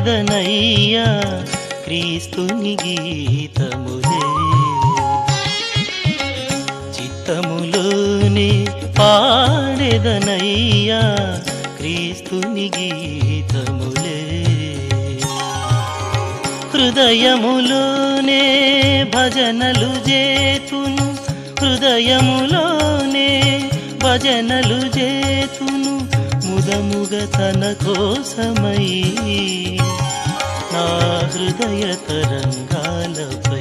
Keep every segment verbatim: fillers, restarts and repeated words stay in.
పాడెదనయ్యా క్రీస్తుని గీతములే చిత్తములోనే పాడెదనయ్యా క్రీస్తుని గీతములే హృదయములోనే భజనలు చేతును హృదయములోనే భజనలు చేతును ముదముగ తన కోసమై నా హృదయ తరంగాలపై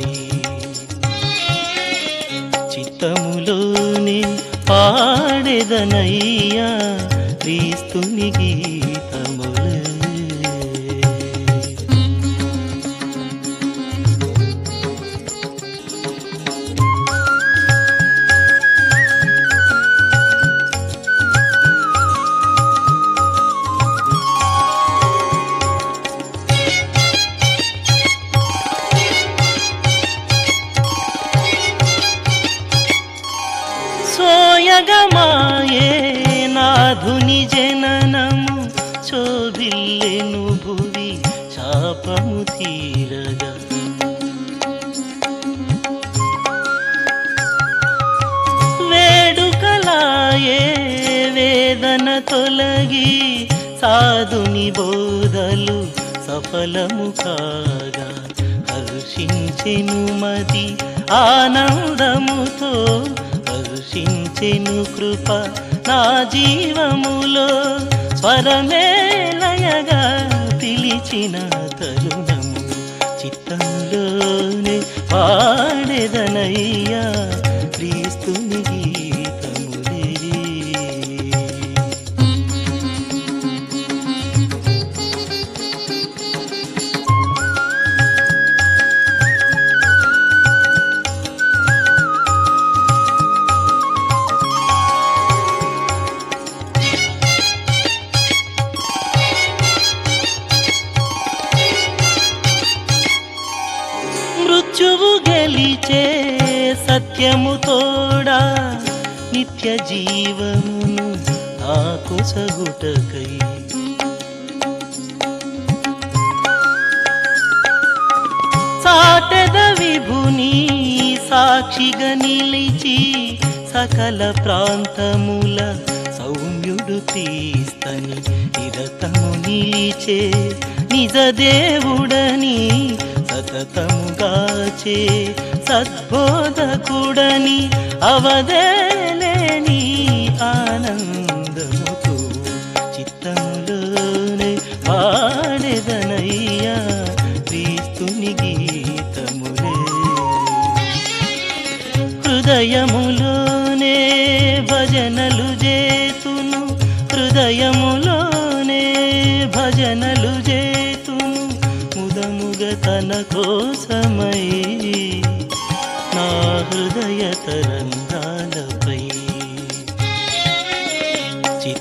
చిత్తములోనే పాడెదనయ్యా క్రీస్తుని గీతములే సోయగమాయే నాధుని జననము శోభిల్లెను భువి శాపము తీరగా వేడుకలాయే వేదన తొలగి సాధుని బోధలు సఫలము కాగా హర్షించెను మది ఆనందముతో హర్షించెను కృప నా జీవములో స్వరమేలయగా పిలిచిన తరుణము చిత్తంలోనే పాడెదనయ్యా క్రీస్తుని గీతములే మృత్యువు గెలిచే సత్యము తోడా నిత్య జీవమును నాకు సగుటకై సాటెద విభుని సాక్షిగా నిలిచి సకల ప్రాంతముల సౌమ్యుడు క్రీస్తని నిరతము నిలిచే నిజ దేవుడని సతతముగాచే సద్బోధకుడని అవదేలేని ఆనందముతో చిత్తములోనే పాడెదనయ్యా క్రీస్తుని గీతములే హృదయములోనే భజనలు చేతును హృదయములోనే భజనలు చేతును ముదముగ తన కోసమై నా హృదయ తరంగాలపై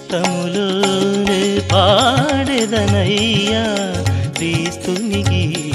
చిత్తములోనే పాడెదనయ్యా క్రీస్తుని గీతములే